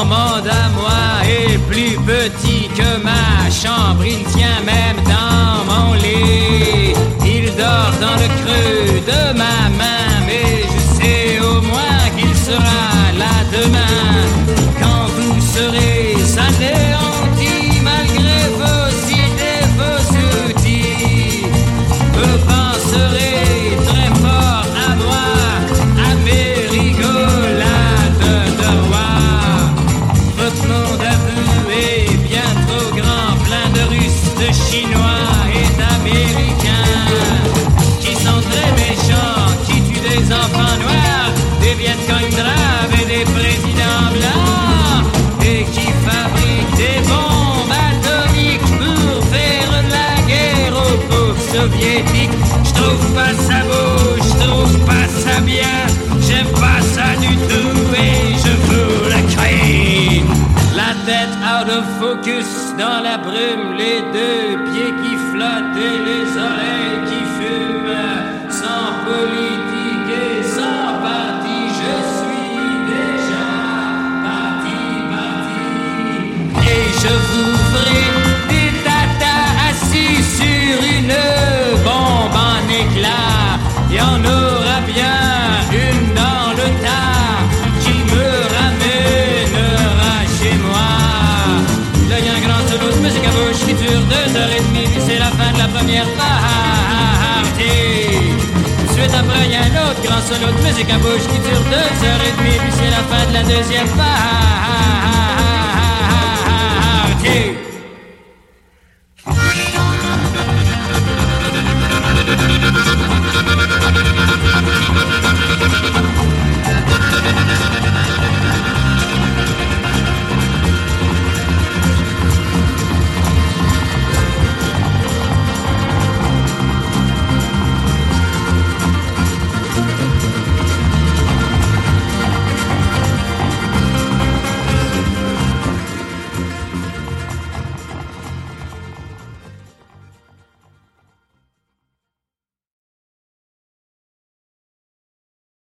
monde à moi est plus petit que ma chambre. Il tient même dans mon lit. Il dort dans le creux de ma main, mais je sais au moins qu'il sera là demain. Quand vous serez anéantis malgré vos idées, vos outils, vous penserez très fort à moi, à mes rigolades de roi. Votre monde à vous est bien trop grand, plein de Russes, de Chinois et d'Américains qui sont très méchants, qui tuent des enfants noirs, des Vietcong braves et des présidents blancs, et qui fabriquent des bombes atomiques pour faire la guerre aux pauvres soviétiques. Je trouve pas ça beau, je trouve pas ça bien, j'aime pas ça du tout et je vous le crie. La tête out of focus dans la brume, les deux pieds qui flottent et les oreilles qui fument, sans politique et sans parti, je suis déjà parti. Et je vous ferai des tatas assis sur une bombe en éclat. Il y en aura bien une dans le tas qui me ramènera chez moi. Là y a un grand solo de musique à bouche qui dure 2h30, puis c'est la fin de la première partie. Suite après y a un autre grand solo de musique à bouche qui dure 2h30, puis c'est la fin de la deuxième partie.